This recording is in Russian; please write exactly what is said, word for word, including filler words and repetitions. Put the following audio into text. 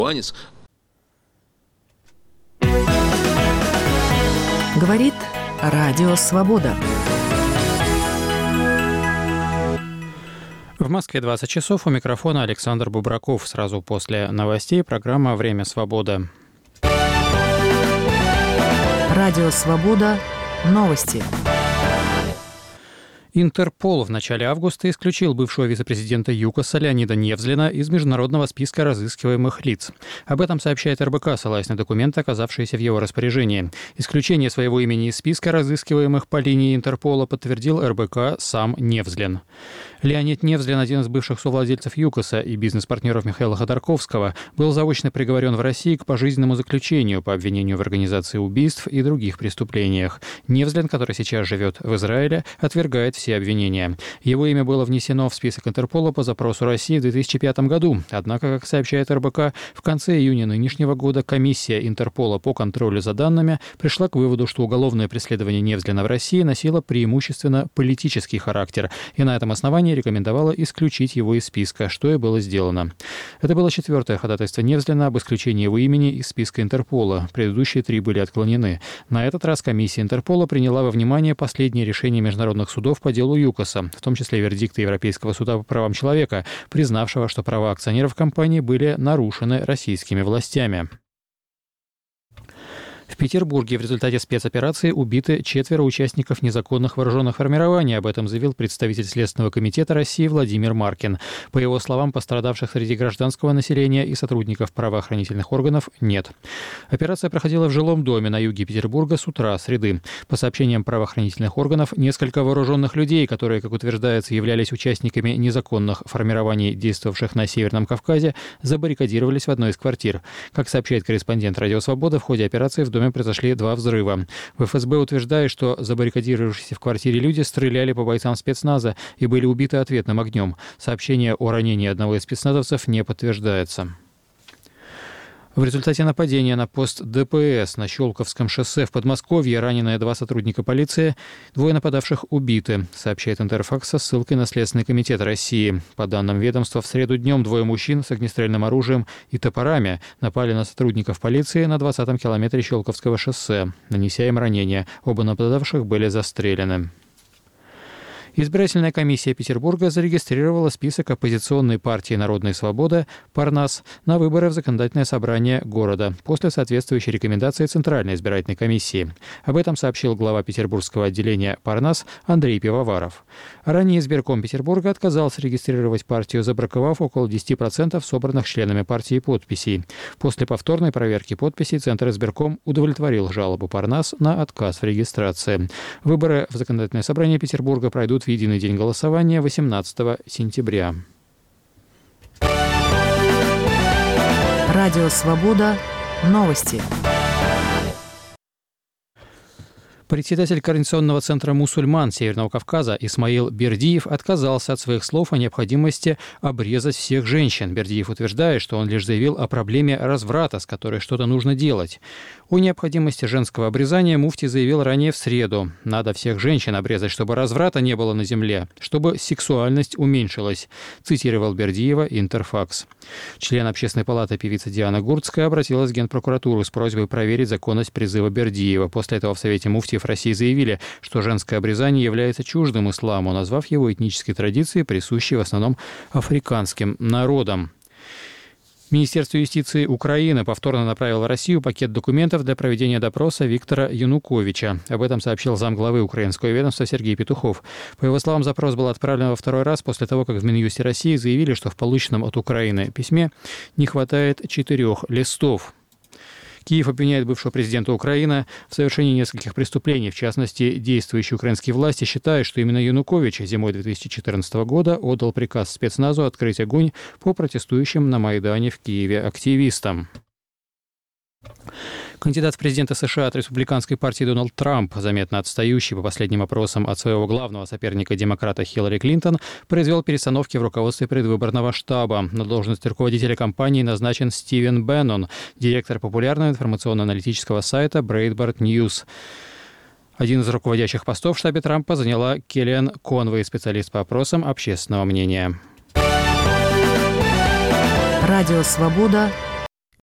Панец. Говорит Радио Свобода. В Москве двадцать часов. У микрофона Александр Бубраков. Сразу после новостей программа «Время свободы». Радио Свобода. Новости. Интерпол в начале августа исключил бывшего вице-президента ЮКОСа Леонида Невзлина из международного списка разыскиваемых лиц. Об этом сообщает эр бэ ка, ссылаясь на документы, оказавшиеся в его распоряжении. Исключение своего имени из списка разыскиваемых по линии Интерпола подтвердил эр бэ ка сам Невзлин. Леонид Невзлин, один из бывших совладельцев ЮКОСа и бизнес-партнеров Михаила Ходорковского, был заочно приговорен в России к пожизненному заключению по обвинению в организации убийств и других преступлениях. Невзлин, который сейчас живет в Израиле, отвергает все обвинения. Его имя было внесено в список Интерпола по запросу России в две тысячи пятом году. Однако, как сообщает эр бэ ка, в конце июня нынешнего года комиссия Интерпола по контролю за данными пришла к выводу, что уголовное преследование Невзлина в России носило преимущественно политический характер, и на этом основании рекомендовала исключить его из списка, что и было сделано. Это было четвертое ходатайство Невзлина об исключении его имени из списка Интерпола. Предыдущие три были отклонены. На этот раз комиссия Интерпола приняла во внимание последние решения международных судов по делу ЮКОСа, в том числе вердикты Европейского суда по правам человека, признавшего, что права акционеров компании были нарушены российскими властями. В Петербурге в результате спецоперации убиты четверо участников незаконных вооруженных формирований. Об этом заявил представитель Следственного комитета России Владимир Маркин. По его словам, пострадавших среди гражданского населения и сотрудников правоохранительных органов нет. Операция проходила в жилом доме на юге Петербурга с утра среды. По сообщениям правоохранительных органов, несколько вооруженных людей, которые, как утверждается, являлись участниками незаконных формирований, действовавших на Северном Кавказе, забаррикадировались в одной из квартир. Как сообщает корреспондент «Радио Свобода», в ходе операции в доме произошли два взрыва. В эф эс бэ утверждает, что забаррикадировавшиеся в квартире люди стреляли по бойцам спецназа и были убиты ответным огнем. Сообщение о ранении одного из спецназовцев не подтверждается. В результате нападения на пост дэ пэ эс на Щелковском шоссе в Подмосковье ранены два сотрудника полиции, двое нападавших убиты, сообщает Интерфакс со ссылкой на Следственный комитет России. По данным ведомства, в среду днем двое мужчин с огнестрельным оружием и топорами напали на сотрудников полиции на двадцатом километре Щелковского шоссе, нанеся им ранения. Оба нападавших были застрелены. Избирательная комиссия Петербурга зарегистрировала список оппозиционной партии «Народная свобода» «Парнас» на выборы в законодательное собрание города после соответствующей рекомендации Центральной избирательной комиссии. Об этом сообщил глава петербургского отделения «Парнас» Андрей Пивоваров. Ранее избирком Петербурга отказался регистрировать партию, забраковав около десяти процентов собранных членами партии подписей. После повторной проверки подписей Центр избирком удовлетворил жалобу «Парнас» на отказ в регистрации. Выборы в законодательное собрание Петербурга пройдут в единый день голосования восемнадцатого сентября. Радио Свобода. Новости. Председатель Координационного центра мусульман Северного Кавказа Исмаил Бердиев отказался от своих слов о необходимости обрезать всех женщин. Бердиев утверждает, что он лишь заявил о проблеме разврата, с которой что-то нужно делать. О необходимости женского обрезания муфти заявил ранее в среду. Надо всех женщин обрезать, чтобы разврата не было на земле, чтобы сексуальность уменьшилась, цитировал Бердиева Интерфакс. Член Общественной палаты певица Диана Гурцкая обратилась в Генпрокуратуру с просьбой проверить законность призыва Бердиева. После этого в Совете муфтиев России заявили, что женское обрезание является чуждым исламу, назвав его этнической традицией, присущей в основном африканским народам. Министерство юстиции Украины повторно направило в Россию пакет документов для проведения допроса Виктора Януковича. Об этом сообщил замглавы украинского ведомства Сергей Петухов. По его словам, запрос был отправлен во второй раз после того, как в Минюсте России заявили, что в полученном от Украины письме не хватает четырех листов. Киев обвиняет бывшего президента Украины в совершении нескольких преступлений. В частности, действующие украинские власти считают, что именно Янукович зимой две тысячи четырнадцатого года отдал приказ спецназу открыть огонь по протестующим на Майдане в Киеве активистам. Кандидат в президенты США от республиканской партии Дональд Трамп, заметно отстающий по последним опросам от своего главного соперника демократа Хиллари Клинтон, произвел перестановки в руководстве предвыборного штаба. На должность руководителя кампании назначен Стивен Беннон, директор популярного информационно-аналитического сайта Breitbart News. Один из руководящих постов в штабе Трампа заняла Келлиан Конвей, специалист по опросам общественного мнения. Радио «Свобода».